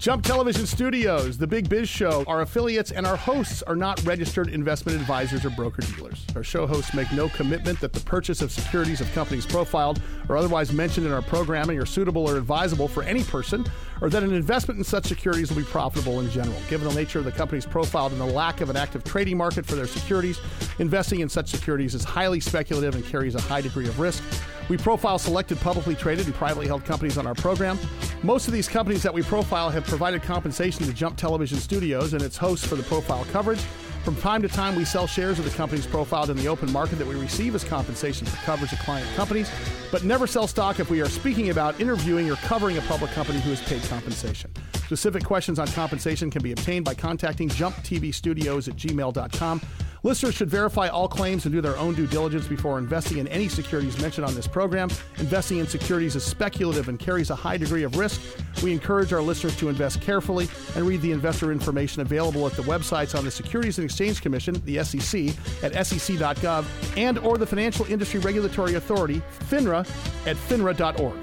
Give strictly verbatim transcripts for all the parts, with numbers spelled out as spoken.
Jump Television Studios, The Big Biz Show, our affiliates and our hosts are not registered investment advisors or broker-dealers. Our show hosts make no commitment that the purchase of securities of companies profiled or otherwise mentioned in our programming are suitable or advisable for any person, or that an investment in such securities will be profitable in general. Given the nature of the companies profiled and the lack of an active trading market for their securities, investing in such securities is highly speculative and carries a high degree of risk. We profile selected publicly traded and privately held companies on our program. Most of these companies that we profile have provided compensation to Jump Television Studios and its hosts for the profile coverage. From time to time, we sell shares of the companies profiled in the open market that we receive as compensation for coverage of client companies, but never sell stock if we are speaking about, interviewing, or covering a public company who has paid compensation. Specific questions on compensation can be obtained by contacting jump t v studios at gmail dot com. Listeners should verify all claims and do their own due diligence before investing in any securities mentioned on this program. Investing in securities is speculative and carries a high degree of risk. We encourage our listeners to invest carefully and read the investor information available at the websites on the Securities and Exchange Commission, the S E C, at S E C dot gov, and or the Financial Industry Regulatory Authority, FINRA, at finra dot org.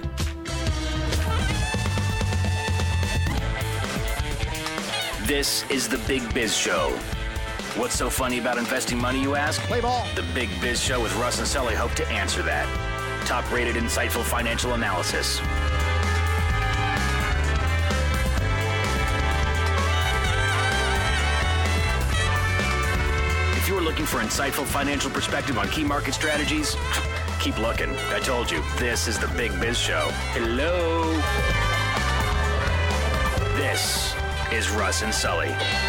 This is the Big Biz Show. What's so funny about investing money, you ask? Play ball. The Big Biz Show with Russ and Sully hope to answer that. Top-rated, insightful financial analysis. If you're looking for insightful financial perspective on key market strategies, keep looking. I told you, this is the Big Biz Show. Hello. This is Russ and Sully.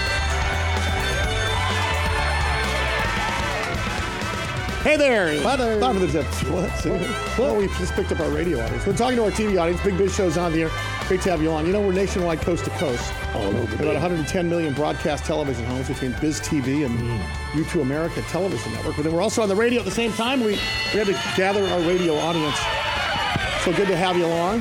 Hey there. Hi there. Time for the tips. What? Well, we just picked up our radio audience. We're talking to our T V audience. Big Biz Show's on the air. Great to have you on. You know, we're nationwide, coast to coast. All over. About one hundred ten million broadcast television homes between Biz T V and mm. U two America Television Network. But then we're also on the radio at the same time. We, we had to gather our radio audience. So good to have you along.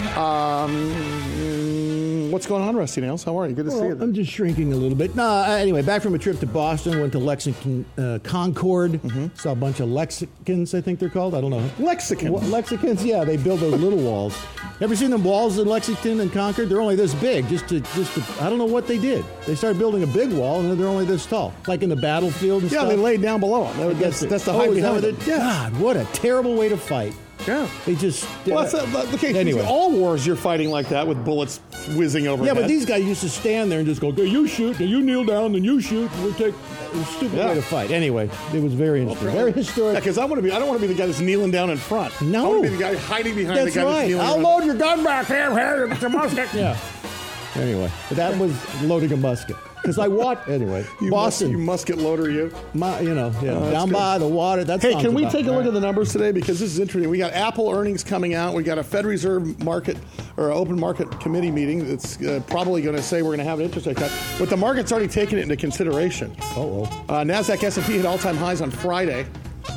Um, what's going on, Rusty Nails? How are you? Good to well, see you. I'm just shrinking a little bit. No, uh, anyway, back from a trip to Boston, went to Lexington uh, Concord, mm-hmm. saw a bunch of Lexicans, I think they're called. I don't know. Lexicans? Well, Lexicans, yeah, they build those little walls. Ever seen them walls in Lexington and Concord? They're only this big, just to, just to, I don't know what they did. They started building a big wall, and then they're only this tall, like in the battlefield and yeah, stuff. they laid down below them. That's, that's, that's the height oh, behind it. Yeah. God, what a terrible way to fight. Yeah. They just... Well, that's a, okay, anyway. All wars you're fighting like that with bullets whizzing over. Yeah, but these guys used to stand there and just go, okay, you shoot, then you kneel down, then you shoot. We'll take... It was a stupid yeah. way to fight. Anyway, it was very interesting. Very historic. Because I want to be, I don't want to be the guy that's kneeling down in front. No. I want to be the guy hiding behind that's the guy right. that's kneeling I'll down. load your gun back here. Here, it's a musket. Yeah. Anyway, but that was loading a musket. Because I watched, anyway, you Boston. Mus- you musket loader, you. My, you know, yeah, oh, down good. by the water. That's hey, can we about, take a right. look at the numbers today? Because this is interesting. We got Apple earnings coming out. We got a Fed Reserve market or open market committee meeting that's uh, probably going to say we're going to have an interest rate cut. But the market's already taken it into consideration. Oh, uh, NASDAQ S and P hit all-time highs on Friday.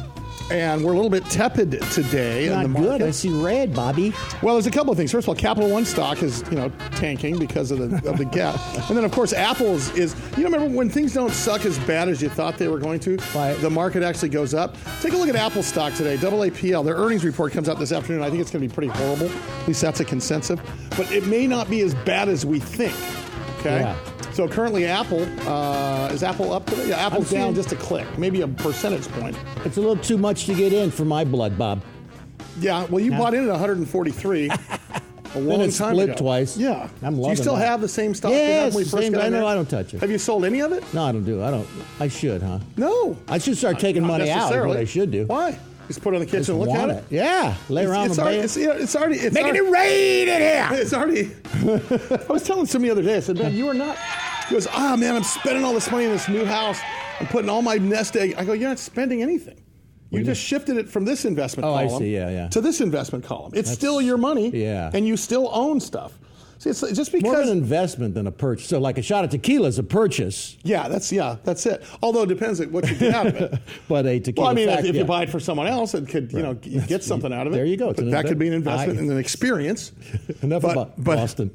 And we're a little bit tepid today. Not in the good. I see red, Bobby. Well, there's a couple of things. First of all, Capital One stock is, you know, tanking because of the of the gap. And then, of course, Apple's is, you know, remember when things don't suck as bad as you thought they were going to, right. the market actually goes up. Take a look at Apple stock today. double A P L, their earnings report comes out this afternoon. I think it's going to be pretty horrible. At least that's a consensus. But it may not be as bad as we think. Okay? Yeah. So currently, Apple, uh, is Apple up today? Yeah, Apple's I'm down seeing, just a click, maybe a percentage point. It's a little too much to get in for my blood, Bob. Yeah, well, you yeah. bought in at one hundred forty-three a long it's time split ago. twice. Yeah. I'm loving Do you still that. have the same stock? Yes, when we first same, got I know there? I don't touch it. Have you sold any of it? No, I don't do. I don't. I should, huh? No. I should start taking Not money out. Is what I should do. Why? Just put it on the kitchen Just and look at want it? it. Yeah. Lay it's, around it's, the already, bed. it's, yeah, it's already... It's Making already, it rain in here! It's already... I was telling somebody the other day, I said, man, you are not... He goes, ah, man, I'm spending all this money in this new house. I'm putting all my nest egg... I go, you're not spending anything. You just shifted it from this investment oh, column I see. Yeah, yeah. to this investment column. It's That's, still your money, yeah. and you still own stuff. See, it's just because... More of an investment than a purchase. So like a shot of tequila is a purchase. Yeah, that's yeah, that's it. Although it depends on what you get out of it. But a tequila Well, I mean, fact, if, if yeah. you buy it for someone else, it could, you right. know, you get something out of it. There you go. But that inve- could be an investment I, and an experience. Enough but, about but, Boston.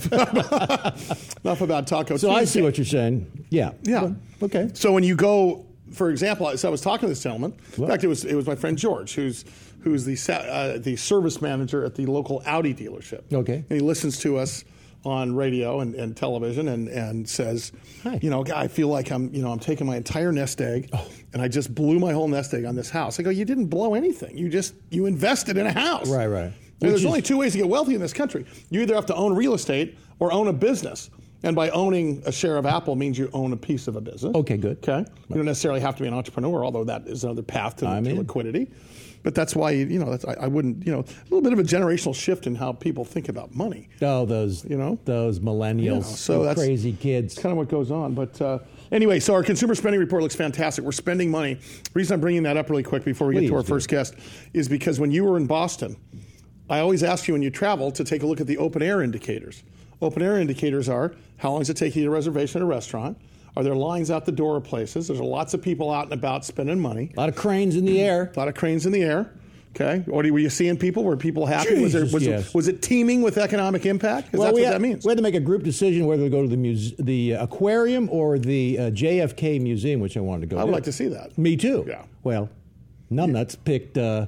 Enough about Taco So Tuesday. I see what you're saying. Yeah. Yeah. Well, okay. So when you go, for example, so I was talking to this gentleman. What? In fact, it was it was my friend George, who's who's the uh, the service manager at the local Audi dealership. Okay. And he listens to us on radio and, and television and, and says, Hi. you know, I feel like I'm, you know, I'm taking my entire nest egg oh. and I just blew my whole nest egg on this house. I go, you didn't blow anything. You just, you invested in a house. Right, right. There's is, only two ways to get wealthy in this country. You either have to own real estate or own a business. And by owning a share of Apple means you own a piece of a business. Okay, good. Okay. You don't necessarily have to be an entrepreneur, although that is another path to, to liquidity. But that's why, you know, that's, I, I wouldn't, you know, a little bit of a generational shift in how people think about money. Oh, those, you know, those millennials, you know, so that's crazy kids. Kind of what goes on. But uh, anyway, so our consumer spending report looks fantastic. We're spending money. The reason I'm bringing that up really quick before we Please get to our do. first guest is because when you were in Boston, I always ask you when you travel to take a look at the open air indicators. Open air indicators are how long does it take you to get a reservation at a restaurant? Are there lines out the door of places? There's lots of people out and about spending money. A lot of cranes in the air. A lot of cranes in the air. Okay. Or were you seeing people? Were people happy? Jesus, was, there, was, yes. it, was it teeming with economic impact? Because well, that's we what had, that means. We had to make a group decision whether to go to the muse- the aquarium or the uh, J F K Museum, which I wanted to go to. I would like to see that. Me too. Yeah. Well, numbnuts picked uh,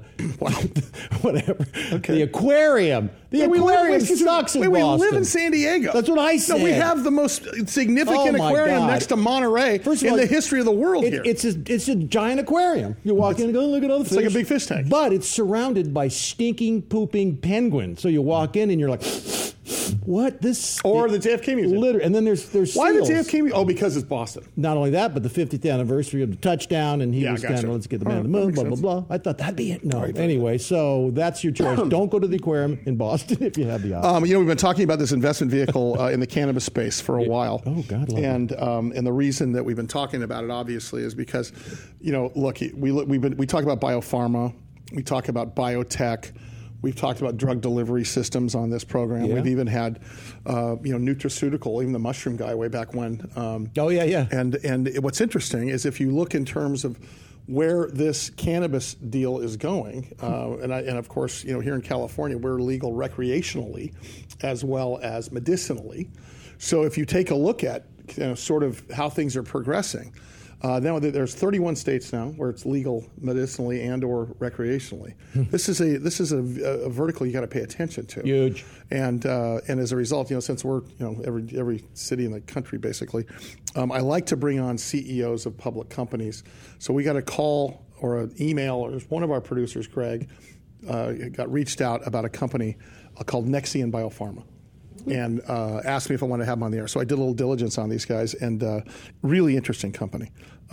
whatever. Okay. The aquarium. The Yeah, we aquarium live, sucks in wait, Boston. We live in San Diego. That's what I said. No, we have the most significant Oh, my aquarium God. next to Monterey First of in all, the history of the world it, here. It's a, it's a giant aquarium. You walk in and go, look at all the fish. It's like a big fish tank. But it's surrounded by stinking, pooping penguins. So you walk in and you're like, what? This Or the J F K Museum. Literally. And then there's there's Why seals. the J F K Museum? Oh, because it's Boston. Not only that, but the fiftieth anniversary of the touchdown, and he Yeah, was gotcha. kind of, let's get the All man on the right, moon, that blah, makes blah, sense. blah. I thought that'd be it. No. Anyway, so that's your choice. Don't go to the aquarium in Boston if you have the option. Um, you know, we've been talking about this investment vehicle uh, in the cannabis space for a while. Oh, God, love and um, and the reason that we've been talking about it, obviously, is because, you know, look, we we've been we talk about biopharma, we talk about biotech. We've talked about drug delivery systems on this program. Yeah. We've even had, uh, you know, nutraceutical, even the mushroom guy way back when. Um, oh, yeah, yeah. And and what's interesting is if you look in terms of where this cannabis deal is going, uh, and I, and of course, you know, here in California, we're legal recreationally as well as medicinally. So if you take a look at, you know, sort of how things are progressing. Uh, now there's thirty-one states now where it's legal medicinally and or recreationally. This is a this is a, a vertical you got to pay attention to. Huge. And uh, and as a result, you know, since we're you know every every city in the country basically, um, I like to bring on C E Os of public companies. So we got a call or an email, or one of our producers, Greg, uh, got reached out about a company uh, called Nexian Biopharma. And uh, asked me if I wanted to have them on the air. So I did a little diligence on these guys, and uh, really interesting company.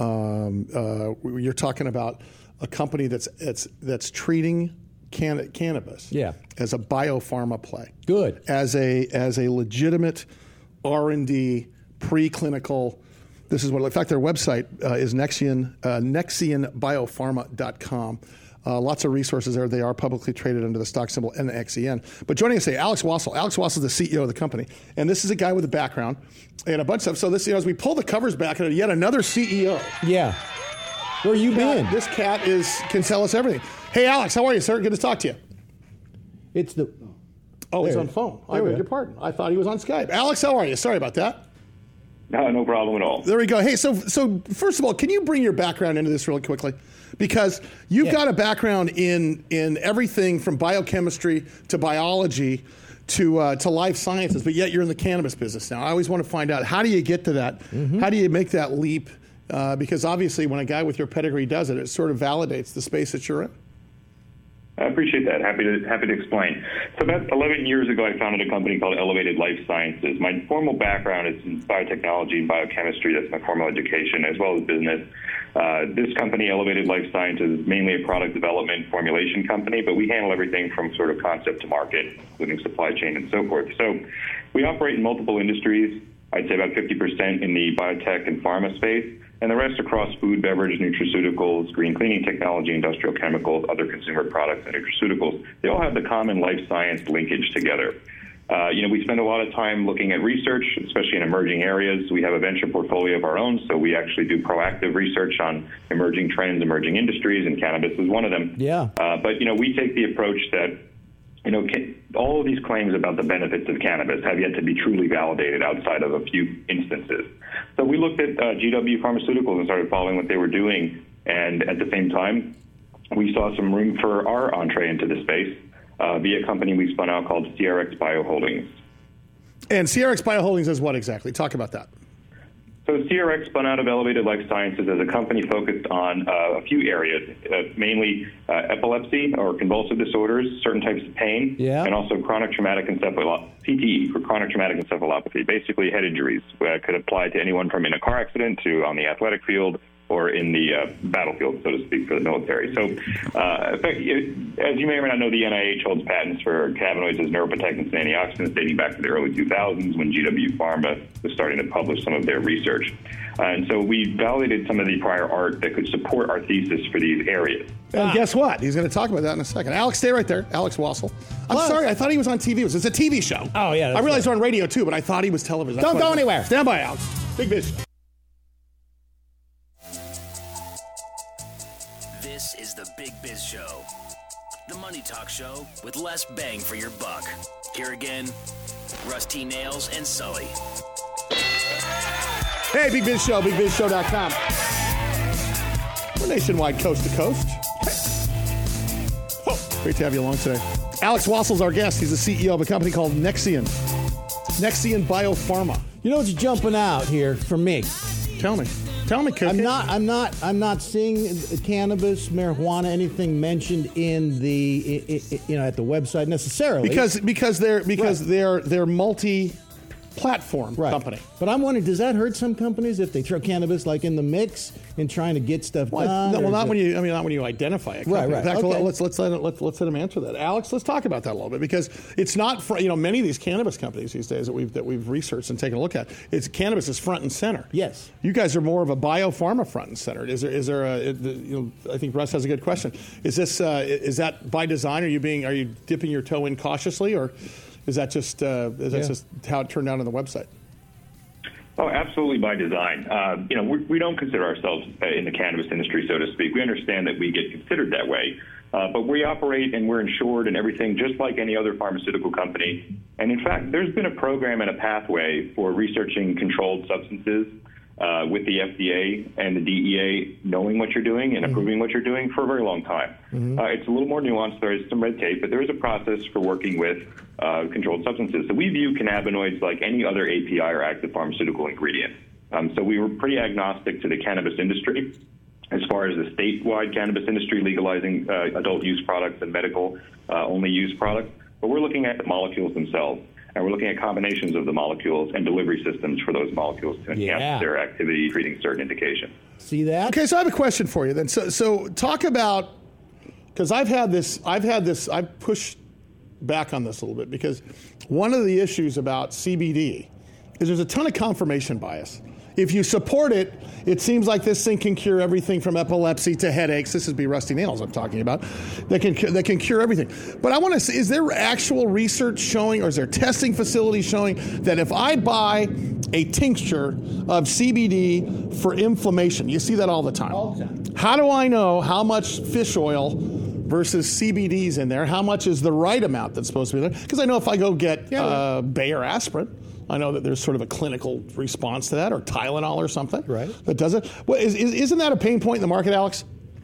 Um, uh, you're talking about a company that's that's, that's treating can- cannabis Yeah. as a biopharma play. Good. As a as a legitimate R and D preclinical. This is what. In fact, their website uh, is Nexian uh, Nexian Biopharma dot com. Uh, lots of resources there. They are publicly traded under the stock symbol N X E N. But joining us today, Alex Wassel. Alex Wassel is the C E O of the company. And this is a guy with a background and a bunch of stuff. So this, you know, as we pull the covers back, and yet another C E O. Yeah. Where you Cat, been? This cat is can tell us everything. Hey, Alex, how are you, sir? Good to talk to you. It's the... Oh, he's There. on phone. I There we beg go. your pardon. I thought he was on Skype. Alex, how are you? Sorry about that. No, no problem at all. There we go. Hey, so so first of all, can you bring your background into this really quickly? Because you've Yeah. got a background in in everything from biochemistry to biology to uh, to life sciences, but yet you're in the cannabis business now. I always want to find out, how do you get to that? Mm-hmm. How do you make that leap? Uh, because obviously, when a guy with your pedigree does it, it sort of validates the space that you're in. I appreciate that. Happy to happy to explain. So about eleven years ago, I founded a company called Elevated Life Sciences. My formal background is in biotechnology and biochemistry. That's my formal education, as well as business. Uh, this company, Elevated Life Sciences, is mainly a product development formulation company, but we handle everything from sort of concept to market, including supply chain and so forth. So we operate in multiple industries. I'd say about fifty percent in the biotech and pharma space, and the rest across food, beverage, nutraceuticals, green cleaning technology, industrial chemicals, other consumer products, and nutraceuticals. They all have the common life science linkage together. Uh, you know, we spend a lot of time looking at research, especially in emerging areas. We have a venture portfolio of our own, so we actually do proactive research on emerging trends, emerging industries, and cannabis is one of them. Yeah. Uh, but, you know, we take the approach that, you know, can, all of these claims about the benefits of cannabis have yet to be truly validated outside of a few instances. So we looked at uh, G W Pharmaceuticals and started following what they were doing. And at the same time, we saw some room for our entree into the space uh, via a company we spun out called C R X Bio Holdings. And C R X Bioholdings is what exactly? Talk about that. So C R X spun out of Elevated Life Sciences as a company focused on uh, a few areas, uh, mainly uh, epilepsy or convulsive disorders, certain types of pain, yeah. and also chronic traumatic encephalopathy, C T E, for chronic traumatic encephalopathy, basically head injuries. Uh, could apply to anyone from in a car accident to on the athletic field or in the uh, battlefield, so to speak, for the military. So, uh, as you may or may not know, the N I H holds patents for cannabinoids as neuroprotectants and antioxidants dating back to the early two thousands when G W Pharma was starting to publish some of their research. Uh, and so we validated some of the prior art that could support our thesis for these areas. And guess what? He's going to talk about that in a second. Alex, stay right there. Alex Wassel. I'm Hello. sorry. I thought he was on T V. It was, it's a T V show. Oh, yeah. I realized right. we're on radio, too, but I thought he was television. Don't go anywhere. Stand by, Alex. Big Biz. This is the Big Biz Show, the money talk show with less bang for your buck. Here again, Rusty Nails and Sully. Hey, Big Biz Show, big biz show dot com. We're nationwide, coast to coast. Oh, great to have you along today. Alex Wassel's our guest. He's the C E O of a company called Nexion. Nexion Biopharma. You know what's jumping out here for me? Tell me. Tell me, Cookie. I'm not. I'm not. I'm not seeing cannabis, marijuana, anything mentioned in the, i- i- you know, at the website necessarily. Because because they're because Right. they're they're multi-platform right. company. But I'm wondering, does that hurt some companies if they throw cannabis like in the mix and trying to get stuff Well, done? no, or well, is not it- when you. I mean, not when you identify a company. Right, right. In fact, Okay. let's let's let it, let's let's let him answer that. Alex, let's talk about that a little bit because it's not. Fr- you know, many of these cannabis companies these days that we've that we've researched and taken a look at, it's cannabis is front and center. Yes. You guys are more of a biopharma front and center. Is there is there a? it- the- You know, I think Russ has a good question. Is this uh, is that by design? Are you being are you dipping your toe in cautiously, or is that just uh, is that Yeah. just how it turned out on the website? Oh, absolutely by design. Uh, you know, we, we don't consider ourselves uh, in the cannabis industry, so to speak. We understand that we get considered that way, uh, but we operate and we're insured and everything just like any other pharmaceutical company. And in fact, there's been a program and a pathway for researching controlled substances uh, with the F D A and the D E A knowing what you're doing and approving what you're doing for a very long time. Mm-hmm. Uh, it's a little more nuanced. There is some red tape, but there is a process for working with uh, controlled substances. So we view cannabinoids like any other A P I or active pharmaceutical ingredient. Um, so we were pretty agnostic to the cannabis industry as far as the statewide cannabis industry legalizing uh, adult use products and medical uh, only use products. But we're looking at the molecules themselves. And we're looking at combinations of the molecules and delivery systems for those molecules to enhance Yeah. their activity treating certain indications. See that? Okay, so I have a question for you then. So, so talk about because I've had this, I've had this, I've pushed back on this a little bit because one of the issues about C B D is there's a ton of confirmation bias. If you support it, it seems like this thing can cure everything from epilepsy to headaches. This is be Rusty Nails I'm talking about. That can that can cure everything. But I want to see, is there actual research showing or is there testing facilities showing that if I buy a tincture of C B D for inflammation, you see that all the time. All the time. How do I know how much fish oil versus C B D's in there? How much is the right amount that's supposed to be there? Because I know if I go get Yeah. uh, Bayer aspirin, I know that there's sort of a clinical response to that, or Tylenol or something. Right. That does it. Well, is, is, isn't that a pain point in the market, Alex?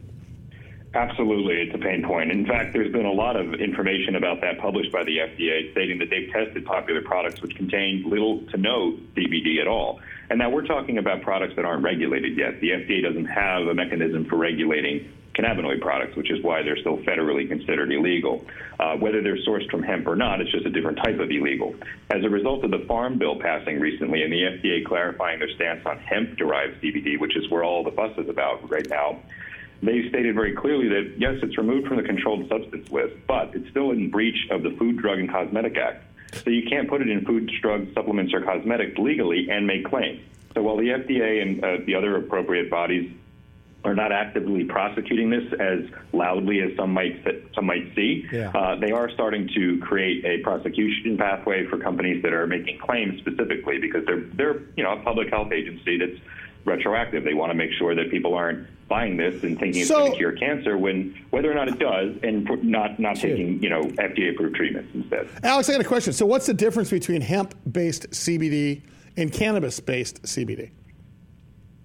Absolutely, it's a pain point. In fact, there's been a lot of information about that published by the F D A stating that they've tested popular products which contain little to no C B D at all. And now we're talking about products that aren't regulated yet. The F D A doesn't have a mechanism for regulating cannabinoid products, which is why they're still federally considered illegal. Uh, whether they're sourced from hemp or not, it's just a different type of illegal. As a result of the Farm Bill passing recently and the F D A clarifying their stance on hemp-derived C B D, which is where all the fuss is about right now, they stated very clearly that, yes, it's removed from the controlled substance list, but it's still in breach of the Food, Drug, and Cosmetic Act. So you can't put it in food, drugs, supplements, or cosmetics legally and make claims. So while the F D A and uh, the other appropriate bodies are not actively prosecuting this as loudly as some might some might see, Yeah. uh, they are starting to create a prosecution pathway for companies that are making claims specifically because they're they're you know a public health agency that's retroactive. They want to make sure that people aren't buying this and thinking it's So- going to cure cancer when whether or not it does, and for not not Sure. taking you know F D A approved treatments instead. Alex, I got a question. So what's the difference between hemp-based C B D and cannabis-based C B D?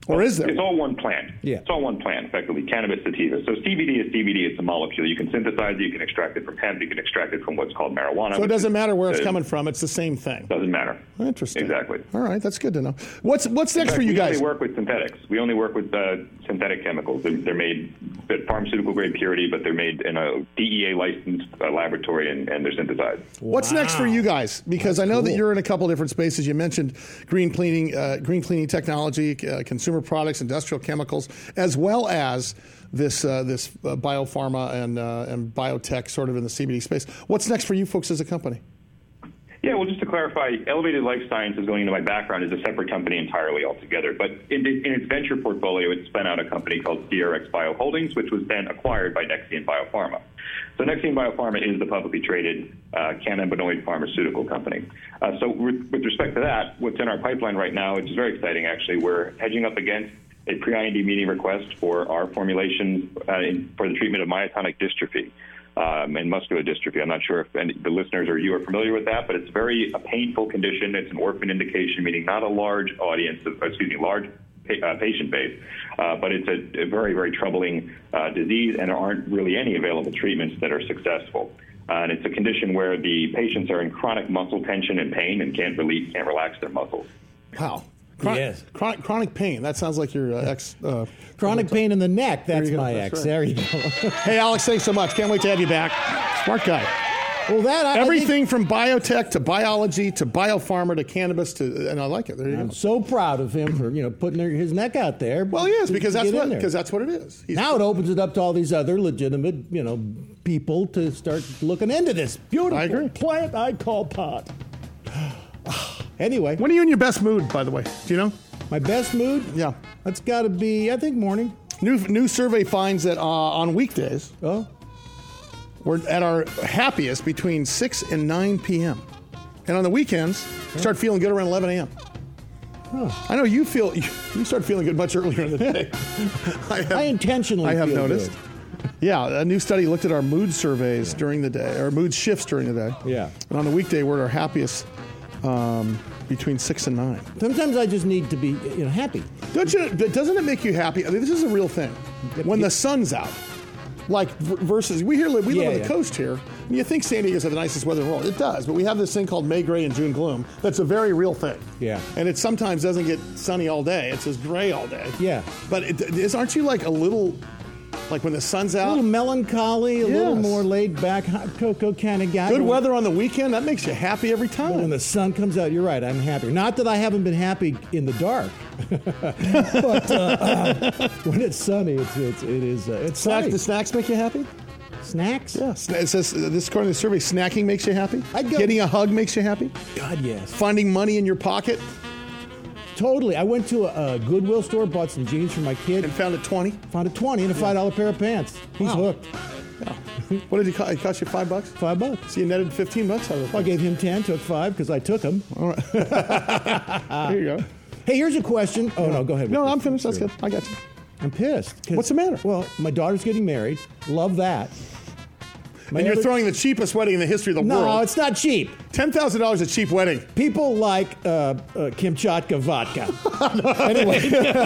Or is there? It's all one plant. Yeah. It's all one plant, effectively, cannabis sativa. So C B D is C B D. It's a molecule. You can synthesize it. You can extract it from hemp. You can extract it from what's called marijuana. So it doesn't matter where it's is, coming from. It's the same thing. Doesn't matter. Interesting. Exactly. All right. That's good to know. What's what's next fact, for you we guys? We only work with synthetics. We only work with uh, synthetic chemicals. They're, they're made at pharmaceutical-grade purity, but they're made in a D E A-licensed uh, laboratory, and, and they're synthesized. What's wow. next for you guys? Because That's I know cool. that you're in a couple different spaces. You mentioned green cleaning, uh, green cleaning technology, uh, consumer products, industrial chemicals, as well as this uh, this uh, biopharma and uh, and biotech sort of in the C B D space. What's next for you folks as a company? Yeah, well, just to clarify, Elevated Life Sciences, going into my background, is a separate company entirely altogether. But in, in its venture portfolio, it spun out a company called C R X Bio Holdings, which was then acquired by Nexium Biopharma. So Nexium Biopharma is the publicly traded uh, cannabinoid pharmaceutical company. Uh, so with, with respect to that, what's in our pipeline right now, which is very exciting, actually, we're hedging up against a pre-I N D meeting request for our formulation uh, in, for the treatment of myotonic dystrophy. Um, and muscular dystrophy. I'm not sure if any, the listeners or you are familiar with that, but it's very a painful condition. It's an orphan indication, meaning not a large audience, excuse me, large pa- uh, patient base, uh, but it's a, a very, very troubling uh, disease, and there aren't really any available treatments that are successful. Uh, and it's a condition where the patients are in chronic muscle tension and pain and can't relieve, can't relax their muscles. Wow. Chronic, yes. chronic, chronic pain. That sounds like your uh, ex. Uh, chronic pain in the neck. That's my That's ex. right. There you go. Hey, Alex, thanks so much. Can't wait to have you back. Smart guy. Well, that I, everything I think, from biotech to biology to biopharma to cannabis to, and I like it. There you I'm go. so proud of him for you know putting his neck out there. Well, he is to, because to that's get what in there. because that's what it is. He's now it opens it up to all these other legitimate you know people to start looking into this beautiful I agree. plant I call pot. Anyway, when are you in your best mood? By the way, do you know? My best mood? Yeah. That's got to be, I think, morning. New new survey finds that uh, on weekdays, oh, we're at our happiest between six and nine p.m. And on the weekends, we start feeling good around eleven a.m. Huh. I know you feel, you, you start feeling good much earlier in the day. I, have, I intentionally I have feel noticed. Good. Yeah, a new study looked at our mood surveys yeah. during the day, or mood shifts during the day. Yeah. And on the weekday, we're at our happiest um, between six and nine. Sometimes I just need to be, you know, happy. Don't you? Doesn't it make you happy? I mean, this is a real thing. When the sun's out, like versus we here live, we yeah, live on the yeah. coast here. And you think San Diego's have the nicest weather in the world? It does, but we have this thing called May gray and June gloom. That's a very real thing. Yeah. And it sometimes doesn't get sunny all day. It's just gray all day. Yeah. But it, is, aren't you like a little? Like when the sun's out? A little melancholy, a yes. little more laid back, hot cocoa kind of guy. Good weather on the weekend, that makes you happy every time. But when the sun comes out, you're right, I'm happy. Not that I haven't been happy in the dark. but uh, uh, when it's sunny, it's, it's, it is, uh, it's Snack, sunny. Do snacks make you happy? Snacks? Yeah. It says, uh, this according to the survey, snacking makes you happy? I'd go, Getting a hug makes you happy? God, yes. Finding money in your pocket? Totally. I went to a, a Goodwill store, bought some jeans for my kid. And found a twenty? Found a twenty and a five dollar pair of pants. He's wow. hooked. Yeah. What did it cost? It cost you five bucks? Five bucks. So you netted fifteen bucks out of it. I gave him ten, took five because I took them. All right. There you go. Hey, here's a question. Oh, no, go ahead. No, I'm finished. That's good. I got you. I'm pissed. What's the matter? Well, my daughter's getting married. Love that. My and you're other, throwing the cheapest wedding in the history of the no, world. No, it's not cheap. ten thousand dollars a cheap wedding. People like uh, uh, Kamchatka vodka. Anyway.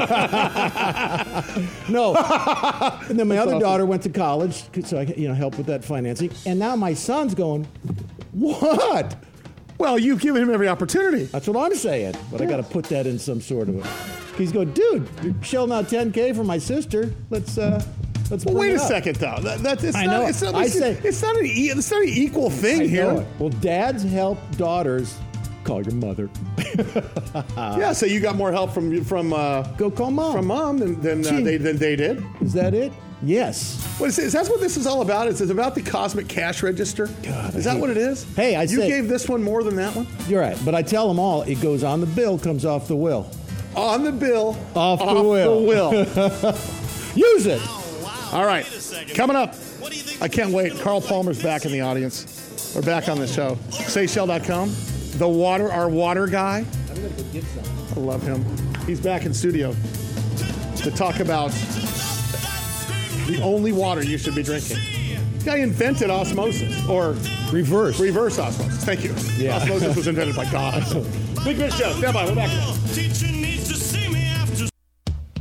No. And then my That's other awesome. daughter went to college, so I you know helped with that financing. And now my son's going, what? Well, you've given him every opportunity. That's what I'm saying. But yeah. I got to put that in some sort of a... He's going, dude, you're shelling out ten K for my sister. Let's... uh Let's well, wait a up. second, though. That, that, it's I not, know. It's not, I it's, say, it's, not an e- it's not an equal thing I here. know it. Well, dads help daughters. Call your mother. Yeah, so you got more help from from uh, go call mom from mom than than, uh, they, than they did. Is that it? Yes. What is, is that what this is all about? Is it about the cosmic cash register? God, is that what it is? Hey, I you say, gave this one more than that one. You're right, but I tell them all it goes on the bill, comes off the will. On the bill, off, off the will. The will. Use it. All right, coming up. I can't wait. Carl Palmer's back in the audience. We're back on the show. Seychelles dot com. The water, our water guy. I'm gonna go get some. I love him. He's back in studio to talk about the only water you should be drinking. This guy invented osmosis, or reverse. Reverse osmosis. Thank you. Yeah. Osmosis was invented by God. Big Biz Show. Stand by. We're back.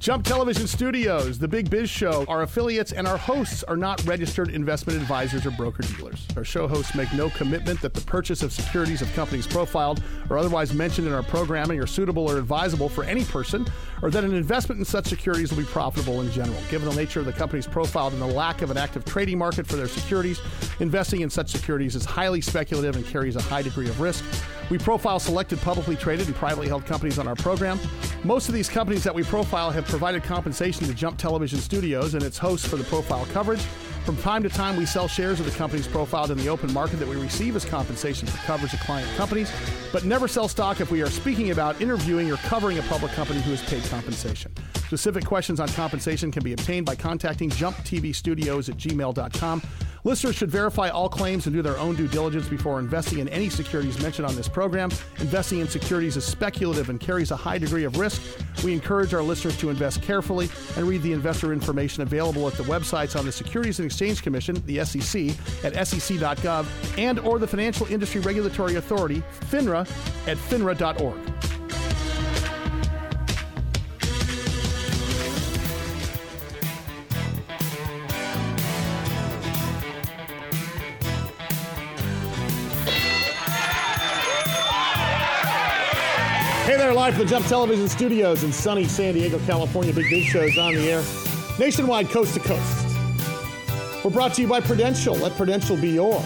Jump Television Studios, The Big Biz Show, our affiliates and our hosts are not registered investment advisors or broker-dealers. Our show hosts make no commitment that the purchase of securities of companies profiled or otherwise mentioned in our programming are suitable or advisable for any person, or that an investment in such securities will be profitable in general. Given the nature of the companies profiled and the lack of an active trading market for their securities, investing in such securities is highly speculative and carries a high degree of risk. We profile selected publicly traded and privately held companies on our program. Most of these companies that we profile have provided compensation to Jump Television Studios and its hosts for the profile coverage. From time to time, we sell shares of the companies profiled in the open market that we receive as compensation for coverage of client companies, but never sell stock if we are speaking about, interviewing, or covering a public company who has paid compensation. Specific questions on compensation can be obtained by contacting jump t v studios at gmail dot com. Listeners should verify all claims and do their own due diligence before investing in any securities mentioned on this program. Investing in securities is speculative and carries a high degree of risk. We encourage our listeners to invest carefully and read the investor information available at the websites on the Securities and Exchange Commission, the S E C, at S E C dot gov, and or the Financial Industry Regulatory Authority, FINRA, at finra dot org. Hey there, live from the Jump Television Studios in sunny San Diego, California. Big Biz Show's on the air. Nationwide, coast to coast. We're brought to you by Prudential. Let Prudential be your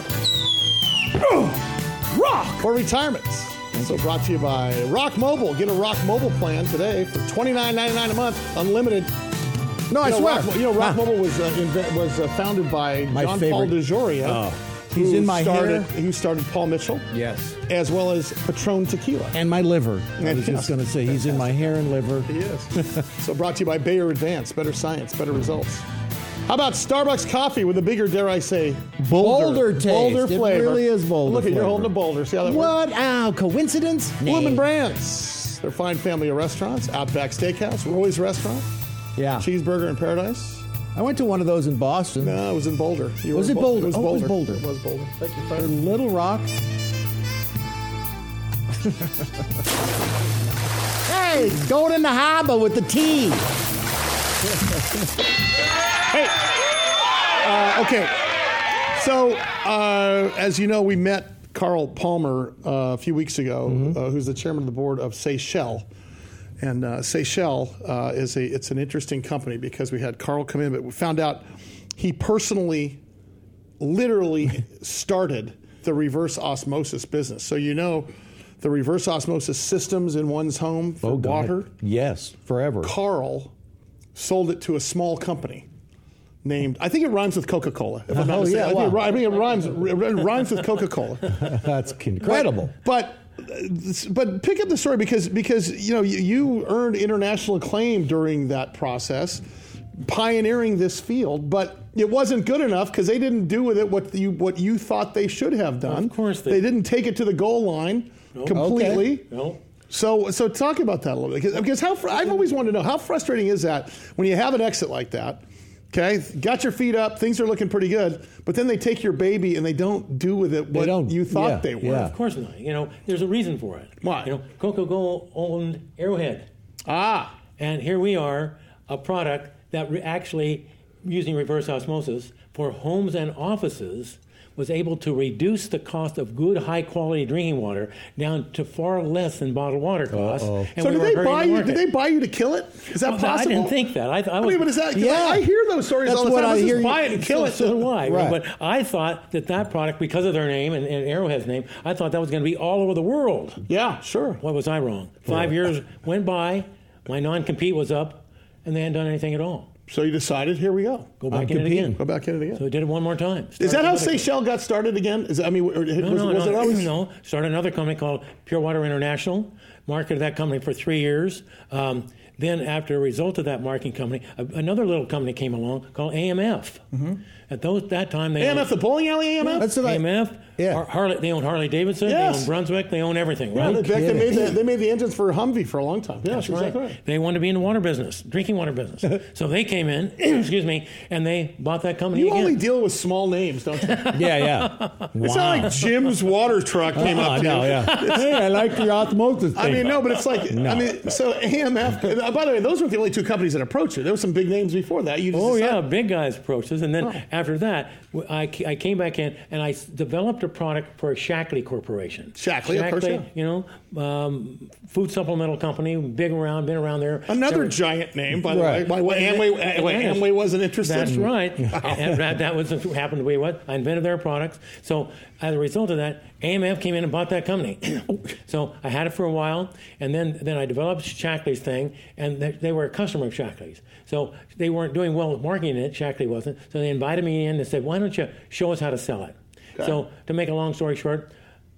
rock or retirements. Also brought to you by Rock Mobile. Get a Rock Mobile plan today for twenty-nine ninety-nine a month, unlimited. No, I you know, swear. Rock, you know, Rock huh. Mobile was uh, inve- was uh, founded by My John favorite. Paul DeJoria. Oh. He's in my started, hair. He started Paul Mitchell. Yes. As well as Patron Tequila. And my liver. I was yes. just going to say, he's in my hair and liver. He is. So brought to you by Bayer Advance. Better science, better results. How about Starbucks coffee with a bigger, dare I say, Boulder, bolder taste. Boulder flavor. It really is boulder Look at flavor. You're holding a boulder. See how that what? works? What? Ow, coincidence? Bloomin' Brands. Their fine family of restaurants. Outback Steakhouse. Roy's Restaurant. Yeah. Cheeseburger in Paradise. I went to one of those in Boston. No, it was in Boulder. You was it Boulder? It was oh, Boulder. It was Boulder. It was Boulder. Thank you, For Fred. Little Rock. Hey, going in the harbor with the tea. Hey. Uh, okay. So, uh, as you know, we met Carl Palmer uh, a few weeks ago, mm-hmm. uh, who's the chairman of the board of Seychelles. And uh, Seychelles uh, is a it's an interesting company because we had Carl come in, but we found out he personally, literally started the reverse osmosis business. So you know the reverse osmosis systems in one's home for oh, God. water? Yes, forever. Carl sold it to a small company named, I think it rhymes with Coca-Cola. If I'm not Oh, mistaken. yeah, I, think wow. it, I think it rhymes, it rhymes with Coca-Cola. That's incredible. But, but but pick up the story because because you know you, you earned international acclaim during that process, pioneering this field. But it wasn't good enough because they didn't do with it what you what you thought they should have done. Of course they, they didn't take it to the goal line nope. completely. Okay. Nope. So so talk about that a little bit because, because how fr- I've always wanted to know how frustrating is that when you have an exit like that. Okay, got your feet up, things are looking pretty good, but then they take your baby and they don't do with it what you thought yeah, they were. Yeah. Of course not. You know, there's a reason for it. Why? You know, Coca-Cola owned Arrowhead. Ah. And here we are, a product that re- actually, using reverse osmosis for homes and offices, was able to reduce the cost of good, high-quality drinking water down to far less than bottled water costs. Uh-oh. And So we did were they hurting buy the you? market. Did they buy you to kill it? Is that Well, possible? I didn't think that. I, th- I, I was, mean, but is that? 'cause Yeah. I, I hear those stories That's all the what time. I Let's hear just you- buy it and kill so, it. So do I. Right. But I thought that that product, because of their name and, and Arrowhead's name, I thought that was going to be all over the world. Yeah, sure. What was I wrong? Five years went by, my non-compete was up, and they hadn't done anything at all. So you decided, here we go. Go back I'm in it competing. again. Go back in it again. So we did it one more time. Is that how Started another- Seychelles got started again? Is that, I mean, or, No, was, no, was no, it always? no. Started another company called Pure Water International. Marketed that company for three years. Um, then, after a result of that marketing company, a, another little company came along called A M F. Mm-hmm. At those that time, they A M F, the bowling alley A M F? That's what A I- M F Yeah. Har- Harley, they own Harley Davidson, Yes. they own Brunswick, they own everything, Yeah, right? in fact, they kidding. made the, they made the engines for Humvee for a long time. Yeah, That's that's right. exactly right. They wanted to be in the water business, drinking water business. So they came in, excuse me, and they bought that company You again. only deal with small names, don't you? Yeah, yeah. It's not like Jim's water truck came Uh, up to no, you. yeah. Hey, I like the automotive thing. I mean, no, but it's like, No. I mean, so A M F, uh, by the way, those weren't the only two companies that approached you. There were some big names before that. You just Oh, decided- yeah, big guys approached us. And then Oh. after that, w- I, ca- I came back in and I s- developed a product for Shackley Corporation. Shackley, of course, yeah. you know, um, food supplemental company, big around, been around there. Another Several- giant name, by the Right. way. By the way, Amway, uh, wait, Yes. Amway wasn't interested. That's right. And that, that was happened to be what I invented their products. So as a result of that, A M F came in and bought that company. So I had it for a while, and then then I developed Shackley's thing, and they, they were a customer of Shackley's. So they weren't doing well with marketing it. Shackley wasn't. So they invited me in and said, "Why don't you show us how to sell it?" So to make a long story short.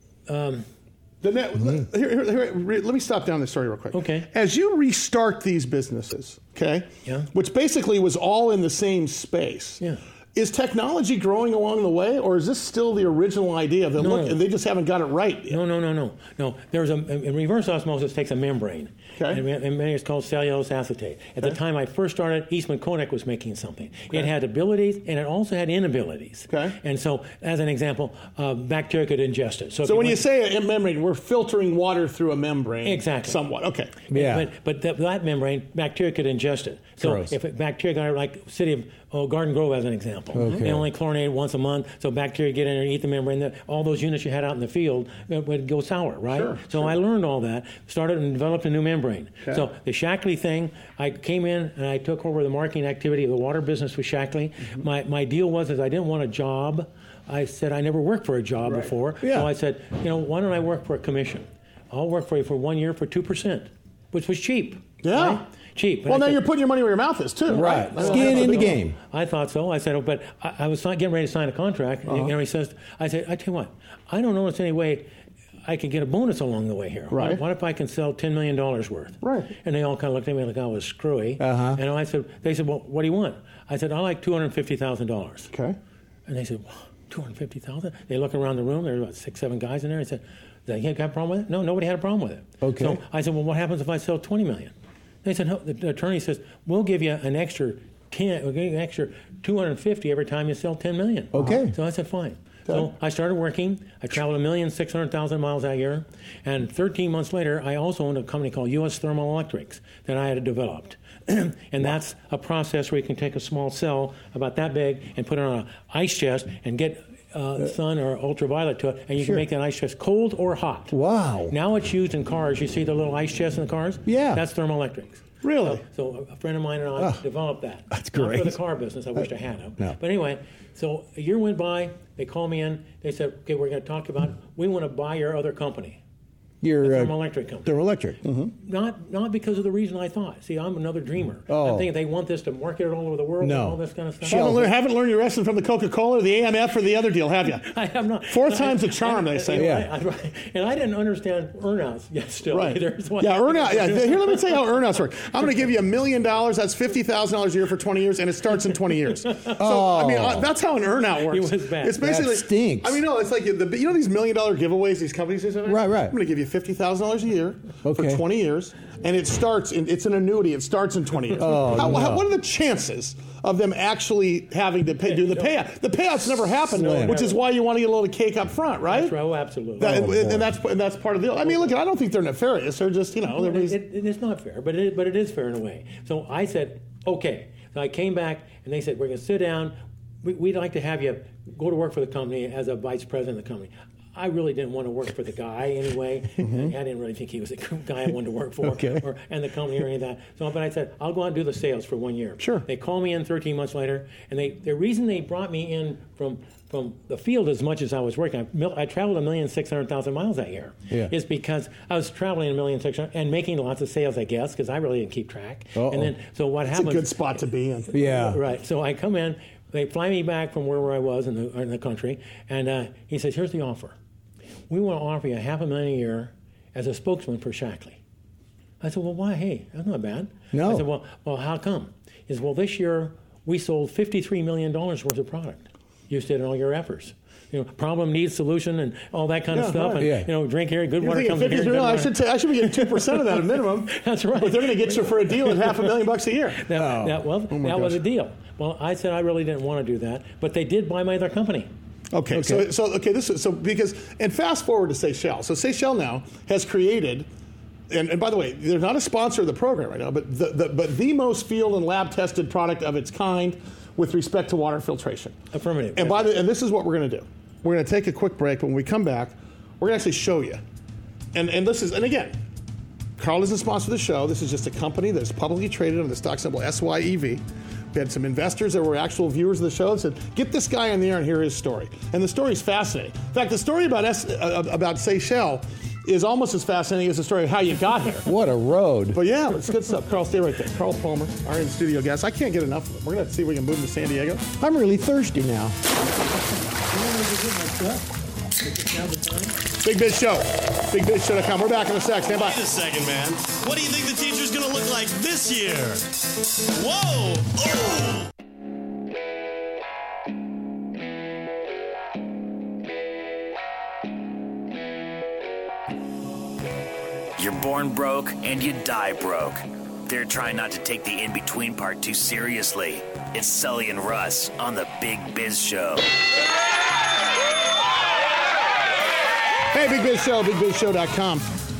Um, The net, here, here, here, re- let me stop down this story real quick. Okay. As you restart these businesses, okay, Yeah. which basically was all in the same space, Yeah. is technology growing along the way, or is this still the original idea that, No. look, they just haven't got it right yet? No, no, no, no, no. There's a, a reverse osmosis takes a membrane. Okay. And the membrane is called cellulose acetate. At the time I first started, Eastman Kodak was making something. It had abilities and it also had inabilities. Okay. And so, as an example, uh, bacteria could ingest it. So, if So when you went- say a membrane, we're filtering water through a membrane. Exactly. Somewhat. Okay. Yeah. But, but that, that membrane, bacteria could ingest it. So Gross. if it, bacteria got it, like city of oh, Garden Grove as an example, Okay. they only chlorinated once a month, so bacteria get in there and eat the membrane. The, all those units you had out in the field uh, would go sour, right? Sure, so sure. I learned all that, started and developed a new membrane. Okay. So the Shackley thing, I came in and I took over the marketing activity of the water business with Shackley. Mm-hmm. My, my deal was is I didn't want a job. I said I never worked for a job Right. before, Yeah. so I said, you know, why don't I work for a commission? I'll work for you for one year for two percent, which was cheap. Yeah. right? Cheap. Well, And I now said- you're putting your money where your mouth is, too. Right. Right. Skin in the game. I thought so. I said, oh, but I, I was not getting ready to sign a contract. Uh-huh. And, you know, he says, I said, I tell you what, I don't notice any way I could get a bonus along the way here. Right. What, what if I can sell ten million dollars worth? Right. And they all kind of looked at me like I was screwy. Uh-huh. And I said, they said, well, what do you want? I said, I like two hundred fifty thousand dollars. Okay. And they said, two hundred fifty thousand dollars? They look around the room. There were about six, seven guys in there. I said, they have got a problem with it? No, nobody had a problem with it. Okay. So I said, well, what happens if I sell twenty million dollars? They said, no. The attorney says, we'll give you an extra ten, we'll give you an extra two hundred fifty every time you sell ten million. Okay. So I said, fine. So I started working. I traveled a million six hundred thousand miles that year, and thirteen months later, I also owned a company called U S Thermal Electrics that I had developed, and that's a process where you can take a small cell about that big and put it on an ice chest and get uh, sun or ultraviolet to it, and you Sure. can make that ice chest cold or hot. Wow. Now it's used in cars. You see the little ice chests in the cars? Yeah. That's thermoelectrics. Really? So a friend of mine and I Oh, developed that. that's Not great. for the car business. I wish I had them. No. But anyway, so a year went by. They called me in. They said, okay, we're going to talk about, we want to buy your other company. You're The uh, thermoelectric company. thermoelectric. Not not because of the reason I thought. See, I'm another dreamer. Oh. I'm thinking they want this to market it all over the world No. and all this kind of stuff. Shell. Haven't, learned, haven't learned your lesson from the Coca-Cola, the A M F, or the other deal, have you? I have not. Fourth I- time's a charm, I- they say. I- Yeah. I- I- and I didn't understand earnouts yet still Right. either. So I- Yeah, earnout. Yeah, here, let me tell you how earnouts work. I'm going to give you a million dollars. That's fifty thousand dollars a year for twenty years, and it starts in twenty years. So I mean, uh, that's how an earnout works. It was bad. It's basically That stinks. I mean, no, it's like the, you know these million dollar giveaways these companies do. Right, right. I'm going to give you fifty thousand dollars a year Okay. for twenty years, and it starts. In, it's an annuity. It starts in twenty years. Oh, how, no. how, what are the chances of them actually having to pay, do the payout? The payouts never happen, Slim. which is why you want to get a little cake up front, right? That's right. Oh, absolutely. That- Oh, and, boy. and that's and that's part of the deal. I mean, look, I don't think they're nefarious. They're just, you know, they're It, it, it is not fair, but it, but it is fair in a way. So I said, okay. So I came back, and they said, we're going to sit down. We, we'd like to have you go to work for the company as a vice president of the company. I really didn't want to work for the guy anyway. I didn't really think he was a guy I wanted to work for, Okay. or and the company or any of that. So, but I said, I'll go out and do the sales for one year. Sure. They called me in thirteen months later, and they the reason they brought me in from from the field as much as I was working, I, mil- I traveled a million six hundred thousand miles that year. Yeah. Is because I was traveling a million six hundred and making lots of sales, I guess, because I really didn't keep track. Uh-oh. And then, so what It's a happens? good spot to be in. Yeah. Right. So I come in, they fly me back from wherever I was in the in the country, and uh, he says, "Here's the offer. We want to offer you half a million a year as a spokesman for Shackley." I said, "Well, why? Hey, that's not bad." No. I said, "Well, well, how come?" He says, "Well, this year we sold fifty-three million dollars worth of product." You said in all your efforts. You know, problem needs solution and all that kind Yeah, of stuff. right. And, Yeah. you know, drink here, good You're water thinking comes in fifty, here. no, good I water- should say I should be getting two percent of that at minimum. That's right. But they're going to get you for a deal at half a million bucks a year. That, Oh. that, well, Oh my that was gosh. a deal. Well, I said I really didn't want to do that, but they did buy my other company. Okay, so so okay, this is so because and fast forward to Seychelles. So Seychelles now has created, and, and by the way, they're not a sponsor of the program right now, but the, the but the most field and lab tested product of its kind with respect to water filtration. Affirmative. And by the and this is what we're going to do. We're going to take a quick break, but when we come back, we're going to actually show you. And and this is and again, Carl doesn't sponsor the show. This is just a company that's publicly traded under the stock symbol S Y E V. We had some investors that were actual viewers of the show and said, get this guy on the air and hear his story. And the story is fascinating. In fact, the story about S, uh, about Seychelles is almost as fascinating as the story of how you got here. What a road. But yeah, it's good stuff. Carl, stay right there. Carl Palmer, our in-studio guest. I can't get enough of him. We're going to see if we can move him to San Diego. I'm really thirsty now. Big Biz Show. big biz show dot com. We're back in a sec. Stand by. Wait a second, man. What do you think the teacher's going to look like this year? Whoa! Oh! You're born broke and you die broke. They're trying not to take the in-between part too seriously. It's Sully and Russ on the Big Biz Show. Hey, Big Biz Show, big biz show dot com.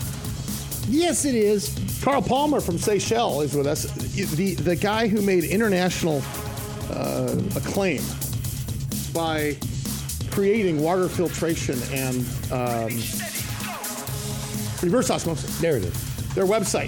Yes, it is. Carl Palmer from Seychelles is with us. The, the guy who made international uh, acclaim by creating water filtration and um, reverse osmosis. There it is. Their website,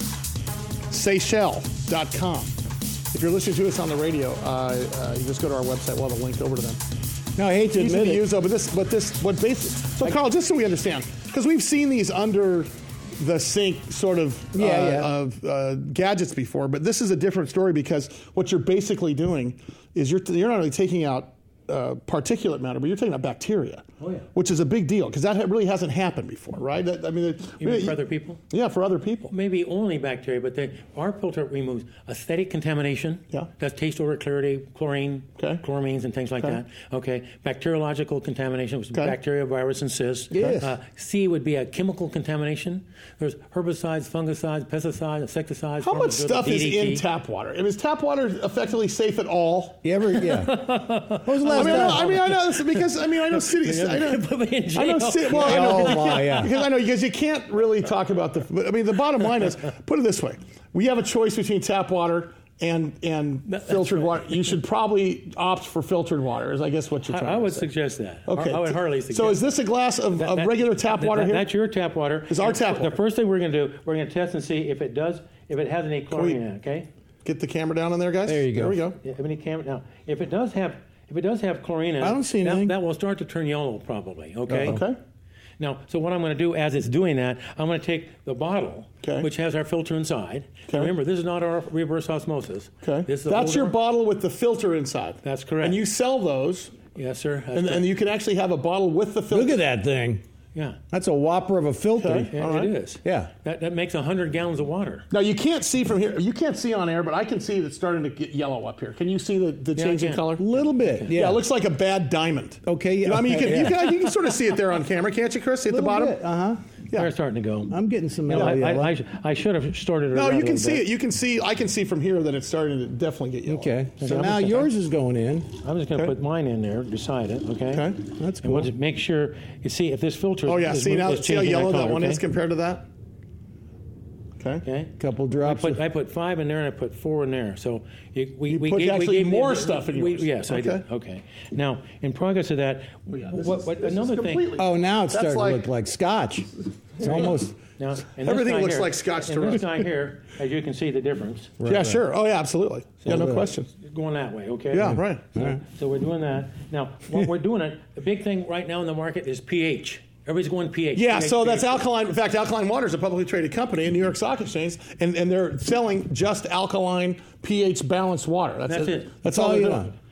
Seychelles dot com. If you're listening to us on the radio, uh, uh, you just go to our website. We'll have a link over to them. Now, I hate to Easy admit to it. use, though, but this, but this, what basic. So, Carl, just so we understand, because we've seen these under the sink sort of, uh, Yeah, yeah. of uh, gadgets before, but this is a different story because what you're basically doing is you're you're not only taking out uh, particulate matter, but you're taking out bacteria. Oh, yeah. Which is a big deal because that ha- really hasn't happened before, right? That, I mean, it, You mean for other people? Yeah, for other people. Maybe only bacteria, but they, our filter removes aesthetic contamination. Yeah. That's taste, odor, clarity, chlorine, Okay. chloramines, and things like Okay. that. Okay. Bacteriological contamination, which is Okay. bacteria, virus, and cysts. Yes. Uh, C would be a chemical contamination. There's herbicides, fungicides, pesticides, insecticides. How much pharmaceuticals, stuff is D D T. in tap water? I mean, is tap water effectively safe at all? You ever, yeah. What was the I last mean, I know, time? I mean, I know this because I mean, I know cities. I know, Put me in I know. jail. ci- Well, I know. Oh, my, yeah. Because I know because you can't really talk about the. But I mean, the bottom line is, put it this way: we have a choice between tap water and and That- filtered that's water. You should probably opt for filtered water. Is I guess what you're I, trying I would to say. suggest that. Okay. I would hardly suggest So is this a glass of, That- of that- regular tap that- water that- here? That's your tap water. It's our tap The water. first thing we're going to do, we're going to test and see if it does, if it has any chlorine in it. Okay. Get the camera down on there, guys. There you go. There we go. Yeah, have any camera now? If it does have, if it does have chlorine in it, I don't see that, anything. that will start to turn yellow probably. Okay. Okay. Now, so what I'm going to do as it's doing that, I'm going to take the bottle, Okay. which has our filter inside. Okay. Remember, this is not our reverse osmosis. Okay. This is the That's your older- bottle with the filter inside. That's correct. And you sell those, Yes, sir. That's and, correct. and you can actually have a bottle with the filter. Look at that thing. yeah. That's a whopper of a filter. Okay. Yeah, All right. it is. Yeah. That, that makes one hundred gallons of water. Now you can't see from here. You can't see on air, but I can see it's starting to get yellow up here. Can you see the, the Yeah, change I in can. color? A little bit. Yeah. Yeah, it looks like a bad diamond. Okay, yeah. You know, I mean, you can, you, Yeah. can, you can sort of see it there on camera, can't you, Chris? See at the bottom. Uh huh. Yeah. They're starting to go. I'm getting some No, yellow. I, yellow. I, I, sh- I should have started it No, around you a can little see bit. it. You can see. I can see from here that it's starting to definitely get yellow. Okay. So I'm now just- yours is going in. I'm just going to Okay. put mine in there beside it, okay? Okay. That's And we'll cool. just make sure, you see, if this filter Oh yeah. is, See now. is See how changing yellow that color, one okay? is compared to that. Okay. Okay. Couple I drops. put, of, I put five in there and I put four in there. So you, we, You we put gave, actually we gave more we- stuff in we- yours. Yes, I Okay. did. Okay. Now, in progress of that, yeah, this what, is- what, this is another thing. completely- oh, now it's That's starting like- to look like scotch. It's almost. Now, and this Everything guy looks here- like Scotch and to this us. guy here, as you can see the difference, Yeah. Sure. Oh yeah. Absolutely. Yeah. No uh, question. going that way, okay? Yeah. Right. So, so we're doing that. Now, what we're doing it, the big thing right now in the market is pH. Everybody's going pH. Yeah, pH, so that's pH. alkaline. In fact, Alkaline Water is a publicly traded company in New York Stock Exchange, and, and they're selling just alkaline, pH balanced water. That's, That's it. That's all all they're you doing. want.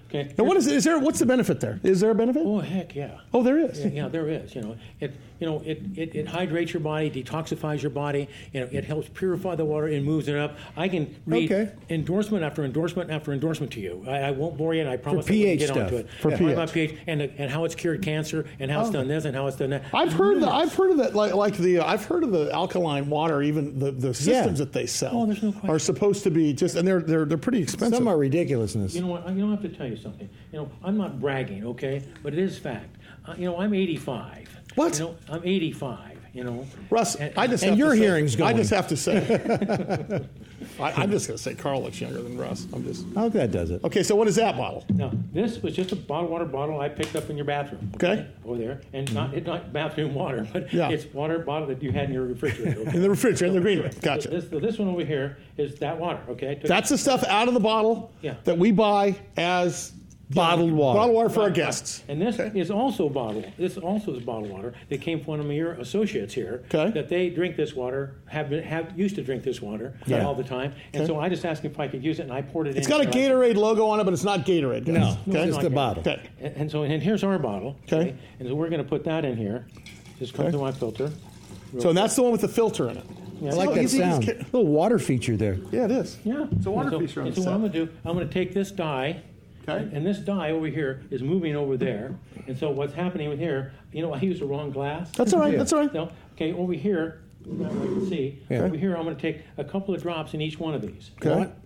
Okay. Now, what is it? Is there? What's the benefit there? Is there a benefit? Oh heck yeah. Oh, there is. Yeah, yeah, there is. You know, it you know it, it, it hydrates your body, detoxifies your body. You know, it helps purify the water and moves it up. I can read Okay. endorsement after endorsement after endorsement to you. I, I won't bore you, and I promise I pH won't get stuff. onto it. For yeah, pH. about pH and and how it's cured cancer and how it's done this and how it's done that. I've heard that. I've heard of that. Like, like the. Uh, I've heard of the alkaline water. Even the, the systems that they sell Oh, there's no question. are supposed to be just, and they're they're they're pretty expensive. Some are ridiculousness. You know what? I- You know, I have to tell you something. You know, I'm not bragging, okay, but it is fact. Uh, you know, I'm eighty-five. What? You know, I'm eighty-five. You know, Russ, And- I just and have your to say, hearing's I going. just have to say. I, I'm just going to say Carl looks younger than Russ. I'm just. How that does it? Okay, so what is that bottle? Now, this was just a bottled water bottle I picked up in your bathroom. Okay. Over there. And not it's not bathroom water, but Yeah. it's water bottle that you had in your refrigerator. Okay? In the refrigerator, in the green room. Gotcha. This, this one over here is that water, okay? I took- That's the stuff out of the bottle Yeah. that we buy as Bottled water. bottled water for our Right, guests. right. And this Okay. is also bottled. This also is bottled water that came from one of your associates here. Okay. That they drink this water, have been, have used to drink this water Yeah. all the time. And Okay. so I just asked him if I could use it, and I poured it in. It's got a and I- Gatorade logo on it, but it's not Gatorade, guys. No, Okay. it's it's just a not bottle. Okay. And, and so, and here's our bottle. Okay. And so we're going to put that in here. Just come Okay. through my filter. So that's the one with the filter in it. Yeah. I like Oh, that easy, sound. easy. Little water feature there. Yeah, it is. Yeah. It's a water And so, feature on and the so what set. I'm going to do, I'm going to take this die. Okay. And this die over here is moving over there. And so what's happening with here, you know, I used the wrong glass. That's all right. Yeah. That's all right. No, okay, over here, I can see, Yeah. over here I'm going to take a couple of drops in each one of these. Okay. What?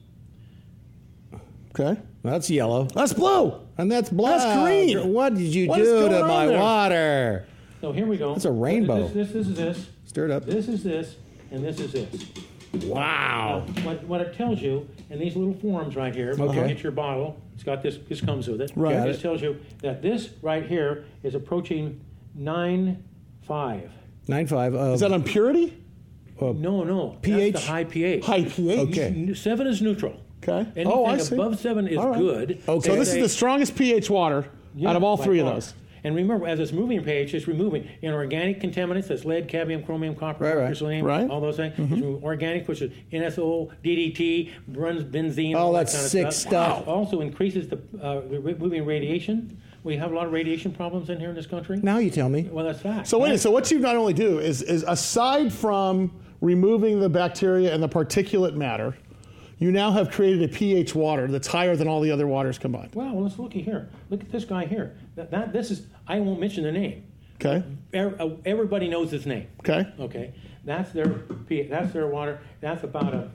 Okay. That's yellow. That's blue. And that's black. That's green. What did you What is do going to on my there? water? So here we go. That's a rainbow. This, this, this is this. Stir it up. This is this, and this is this. Wow. Now, what, what it tells you in these little forms right here, when you Okay. get your bottle, it's got this, this comes with it. Right. It Got just it. tells you that this right here is approaching nine five. Nine five. Uh, Is that on purity? No, no. pH? That's the high pH. High pH. Okay. Seven is neutral. Okay. Anything Oh, I see. above seven is All right. good. Okay. So They this is say- the strongest pH water Yeah, out of all by three of far. those. And remember, as it's moving pH, it's removing inorganic contaminants, that's lead, cadmium, chromium, copper, Right, right. mercury, selenium, Right. all those things. It's removing organic, which is N S O, D D T, Bruns, benzene, Oh, all that's that kind of sick stuff. stuff. It also increases the uh, removing radiation. We have a lot of radiation problems in here in this country. now you tell me. Well, that's fact. So wait, so what you not only do is, is aside from removing the bacteria and the particulate matter, you now have created a pH water that's higher than all the other waters combined. Wow, well, let's look at here. Look at this guy here. That, that this is. I won't mention the name. Okay. Er- uh, Everybody knows his name. Okay. Okay, that's their pH. That's their water. That's about a.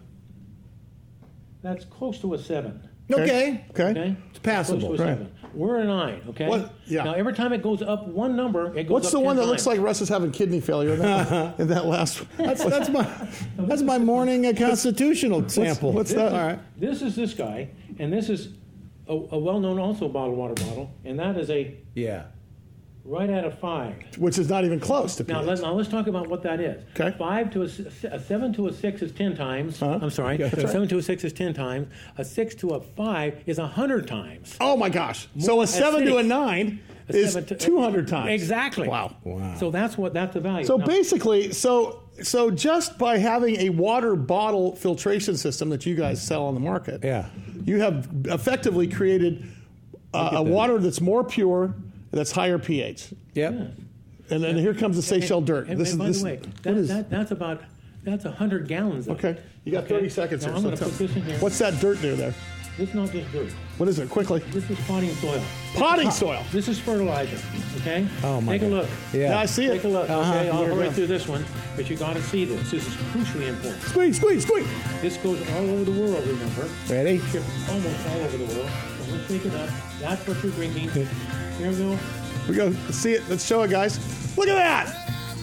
That's close to a seven. Okay. Okay. Okay, It's passable. Close to a Right. seven. We're a nine. Okay. What- yeah. Now every time it goes up one number, it goes What's up the ten one that looks times. like Russ is having kidney failure in that, in that last one? That's that's my that's my morning uh, constitutional sample. what's This that? is- All right. This is this guy, and this is a, a well-known also bottled water bottle, and that is a Yeah. right at a five. Which is not even close to Now, pH. let, now let's talk about what that is. Okay. Five to a, s- a seven to a six is ten times. Uh-huh. I'm sorry. Yeah, that's a right. seven to a six is ten times. A six to a five is a hundred times. Oh my gosh. So a At seven to a six. nine A is seven to- two hundred times. Exactly. Wow. Wow. So that's what that's the value. So Now, basically, so so just by having a water bottle filtration system that you guys sell on the market, Yeah. you have effectively created uh, a that. water that's more pure, that's higher pH. Yep. And then here comes the Seychelles dirt. And, this and is by this. the way, what that, is- that, that's about that's a hundred gallons. Of okay, it. you got Okay? thirty seconds Now here. I'm so going to tell- put this in here. What's that dirt do there? This is not just dirt. What is it? Quickly. This is potting soil. Potting soil. This is fertilizer. Okay. Oh, my Take a God. look. Yeah. Yeah, I see it. Take a look. Uh-huh. Okay, I'll Here we hurry go. through this one, but you got to see this. This is crucially important. Squeeze, squeeze, squeeze. This goes all over the world. Remember, Ready? shipped almost all over the world. So let's take it up. That's what you're drinking. Here we go. We go. Let's see it. Let's show it, guys. Look at that.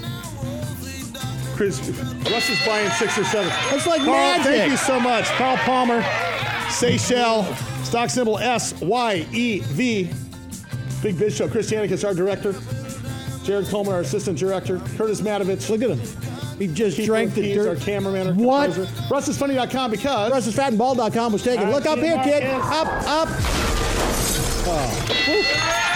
Chris, Russ is buying six or seven. That's like Carl, magic. thank you so much. Carl Palmer, Seychelles, stock symbol S Y E V. Big Biz Show. Chris Janik is our director. Jared Coleman, our assistant director. Curtis Matovich. Look at him. He just Keith drank the Ortiz, our dirt. cameraman. Our What? composer. Russ is funny dot com because. Russ is fat and bald dot com was taken. All right, Look up see you, here, kid. Marcus. Up, up. Oh.